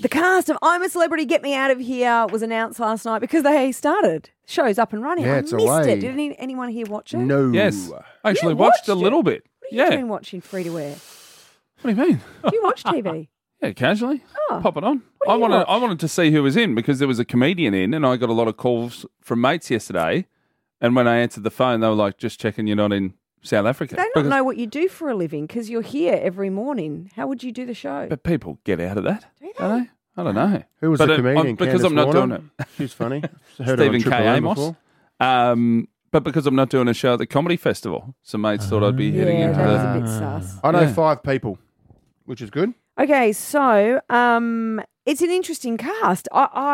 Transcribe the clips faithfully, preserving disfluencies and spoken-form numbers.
The cast of I'm a Celebrity, Get Me Out of Here was announced last night because they started. Show's up and running. Yeah, I it's missed away. it. Did any, anyone here watch it? No. Yes. I actually You watched, watched a it? little bit. What have you Yeah. been watching free to air? What do you mean? Do you watch T V? Yeah, casually. Oh. Pop it on. What do I you wanted watch? I wanted to see who was in because there was a comedian in and I got a lot of calls from mates yesterday. And when I answered the phone, they were like, just checking you're not in South Africa. They don't Because- know what you do for a living because you're here every morning. How would you do the show? But people get out of that, Do they? don't they? I don't know. Who was But the it- comedian? I'm- because Candace I'm not Warner? doing it. She's funny. Heard her on Stephen Triple K. M Amos. before. Um, but because I'm not doing a show at the Comedy Festival, some mates thought I'd be heading yeah, into that was the... a bit sus. I know Yeah. five people, which is good. Okay, so um, it's an interesting cast.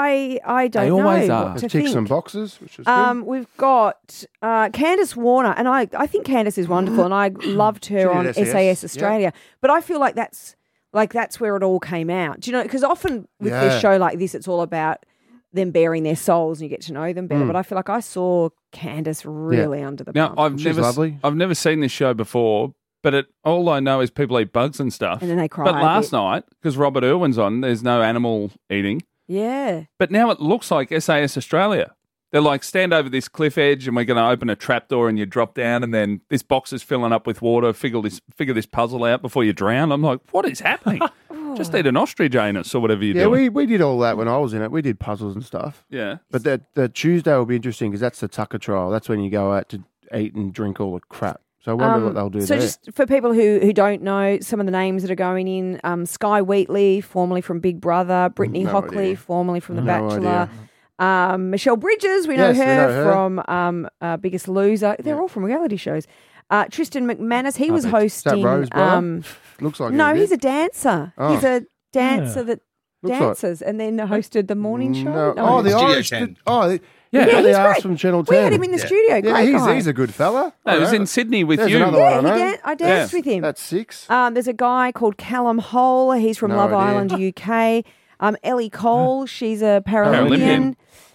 I I, I don't They know always what are. to It ticks think. some boxes, which is good. Um, we've got uh, Candace Warner, and I, I think Candace is wonderful, and I loved her did on S A S, S A S yeah. Australia. But I feel like that's like that's where it all came out. Do you know? Because often with Yeah. this show like this, it's all about them bearing their souls, and you get to know them better. Mm. But I feel like I saw Candace really under the Now, pump, I've She's never, lovely. I've never seen this show before, but it, all I know is people eat bugs and stuff. and then they cry. But a last bit. night, because Robert Irwin's on, there's no animal eating. yeah, But now it looks like S A S Australia. They're like, stand over this cliff edge and we're going to open a trapdoor and you drop down and then this box is filling up with water. Figure this, figure this puzzle out before you drown. I'm like, what is happening? Just eat an ostrich anus or whatever you yeah, do. we, we did all that when I was in it. We did puzzles and stuff. Yeah. But the, the Tuesday will be interesting because that's the Tucker trial. That's when you go out to eat and drink all the crap. So I wonder Um, what they'll do so there. just for people who, who don't know some of the names that are going in, um, Sky Wheatley, formerly from Big Brother, Brittany No Hockley, idea. formerly from The No Bachelor, idea. um, Michelle Bridges, we know, Yes, we her know her. from um, uh, Biggest Loser. They're all from reality shows. Uh, Tristan McManus, he was Perfect. Is that hosting. Rose brother? um, Looks like no, it he's is. a dancer. Oh. He's a dancer that Looks like- dances and then hosted the morning show. No. No. Oh, the Studio Irish. ten. the- oh, the, Yeah. yeah, Yeah, the he's ass great. from Channel We ten. had him in the Yeah. studio. Yeah, Great he's, guy. he's a good fella. No, it was Yeah. in Sydney with There's you. another yeah, one I he know. dan- I danced Yeah. with him. That's six. Um, there's a guy called Callum Hole. He's from No Love idea. Island U K. Um, Ellie Cole. She's a Paralympian.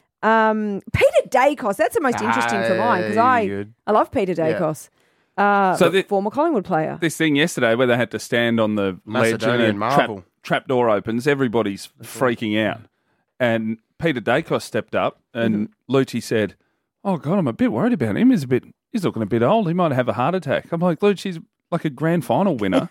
Um, Peter Dacos. That's the most interesting for mine because Ah, I good. I love Peter Dacos. Uh, So the- former Collingwood player. This thing yesterday where they had to stand on the ledge and Macedonian a trap, marvel. trap door opens, everybody's freaking out. And Peter Dacos stepped up and Mm-hmm. Lucci said, oh, God, I'm a bit worried about him. He's a bit, he's looking a bit old. He might have a heart attack. I'm like, Lucci's like a grand final winner.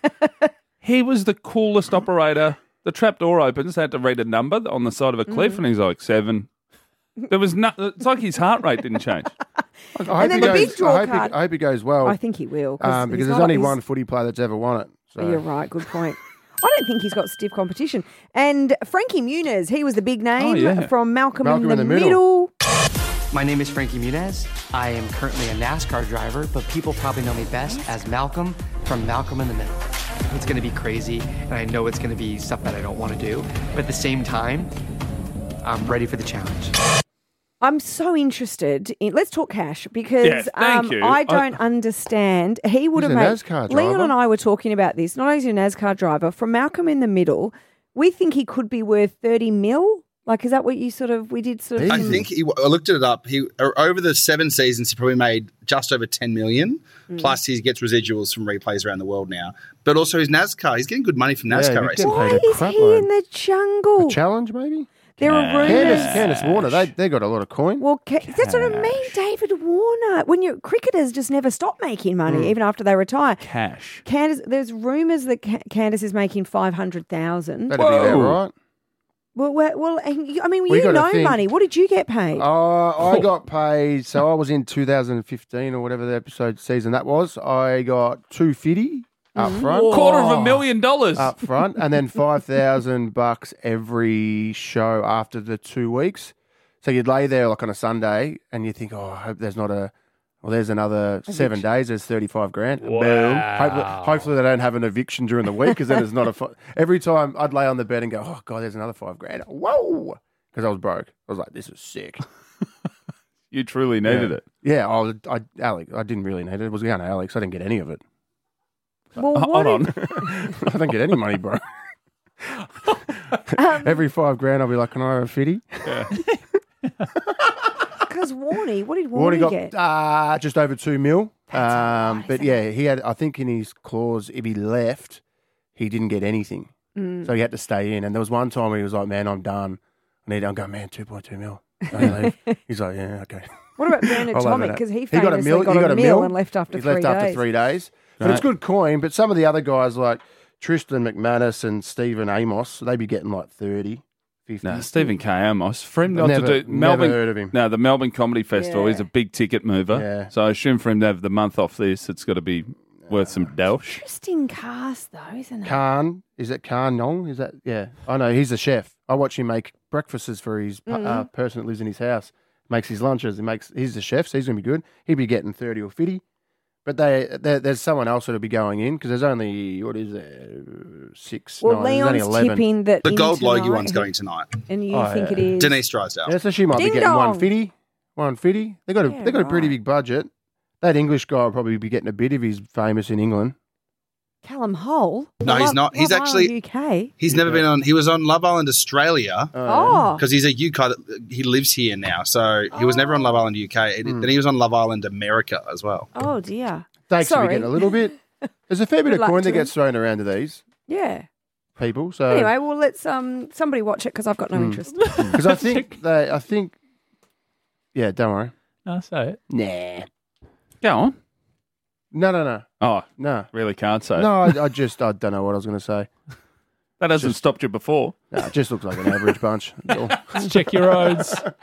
He was the coolest operator. The trap door opens. They had to read a number on the side of a cliff Mm-hmm. and he's like, seven. There was no, it's like his heart rate didn't change. I hope, then he the goes, big draw I, hope he, card. I hope he goes well. I think he will. um, he's because there's not- only he's- one footy player that's ever won it. So. You're right. Good point. I don't think he's got stiff competition. And Frankie Muniz, he was the big name Oh, yeah. from Malcolm, Malcolm in the, in the Middle. middle. My name is Frankie Muniz. I am currently a NASCAR driver, but people probably know me best as Malcolm from Malcolm in the Middle. It's going to be crazy, and I know it's going to be stuff that I don't want to do, but at the same time, I'm ready for the challenge. I'm so interested in. Let's talk cash because Yeah, thank um, you. I I- don't understand. He would He's have a made. NASCAR Leon driver. and I were talking about this. Not only is he a NASCAR driver, from Malcolm in the Middle, we think he could be worth thirty mil. Like, is that what you sort of? We did sort of. I some- think he, I looked it up. He over the seven seasons, he probably made just over ten million. Mm. Plus, he gets residuals from replays around the world now. But also, his NASCAR. He's getting good money from Yeah, NASCAR he's racing. getting Why paid a is crap he load. in the jungle? A challenge, maybe? There are rumors. Candace, Candace Warner, they, they got a lot of coin. Well, ca- that's what I mean, David Warner. When you cricketers just never stop making money, Mm. even after they retire. Cash. Candace, there's rumours that Ca- Candace is making five hundred thousand. That'd be about Whoa. right. Well, well, well, I mean, well, We you gotta know think- money. What did you get paid? Uh, I got paid, so I was in two thousand fifteen or whatever the episode season that was. I got two fifty up front. Quarter of a million dollars. Up front, and then five thousand bucks every show after the two weeks. So you'd lay there like on a Sunday, and you think, "Oh, I hope there's not a." Well, there's another seven days. There's thirty-five grand. Boom. Hopefully, hopefully they don't have an eviction during the week because then there's not a. Fi- Every time I'd lay on the bed and go, "Oh God, there's another five grand." Whoa! Because I was broke. I was like, "This is sick." You truly needed yeah. it. Yeah, I, was, I, Alex, I didn't really need it. It was going to Alex. I didn't get any of it. well, H- what Hold did- on. I don't get any money, bro. Um, Every five grand, I'll be like, "Can I have a fifty?" Because Warnie, what did Warnie Warnie got get? uh, just over two mil. That's a Um, lot, but isn't yeah, he had. I think in his clause, if he left, he didn't get anything. Mm. So he had to stay in. And there was one time where he was like, man, I'm done. I need, I'm going, man, two point two mil. Don't leave. He's like, yeah, okay. What about Bernard I'll have Tomic? it. Because he He famously got a mil, got, he a, got a mil mil and left after He's three left days. after three days. But Right. it's good coin. But some of the other guys like Tristan McManus and Stephen Amos, they'd be getting like thirty, fifty. No, Stephen K. Amos. For him not Never- to do never Melbourne. heard of him. No, the Melbourne Comedy Festival Yeah. is a big ticket mover. Yeah. So I assume for him to have the month off this, it's got to be worth some dosh. Interesting cast, though, isn't it? Khan, is it Khan Nong? Is that, yeah. I know, he's a chef. I watch him make breakfasts for his pa- Mm-hmm. uh, person that lives in his house. Makes his lunches. He makes. He's the chef, so he's going to be good. He'd be getting thirty or fifty. But they, there- there's someone else that'll be going in because there's only, what is there, six, Well, nine, there's only Leon's eleven. tipping that The in gold Logie tonight, one's going tonight. and you Oh, think yeah. it is Denise Drysdale. Yeah, so she might Ding be getting dong. one fifty. one fifty. They got a Yeah, they got a pretty right. big budget. That English guy will probably be getting a bit if he's famous in England. Callum Hull? No, he's Love- not. He's Love actually- Island U K. He's never been on. He was on Love Island Australia Oh, because he's a U K. that- He lives here now, so he was never on Love Island U K. Hmm. Then he was on Love Island America as well. oh dear. Thanks for Sorry. getting a little bit. There's a fair bit Good of luck coin to that gets thrown around to these Yeah. people. So Anyway, well, let's um somebody watch it because I've got no interest. because I think they, I think, yeah, don't worry. No, say it. Nah, Go on. no, no, no, Oh, no, really can't say. no. I, I just I don't know what I was going to say. That hasn't stopped you before. No, it just looks like an average bunch. That's all. Let's check your odds.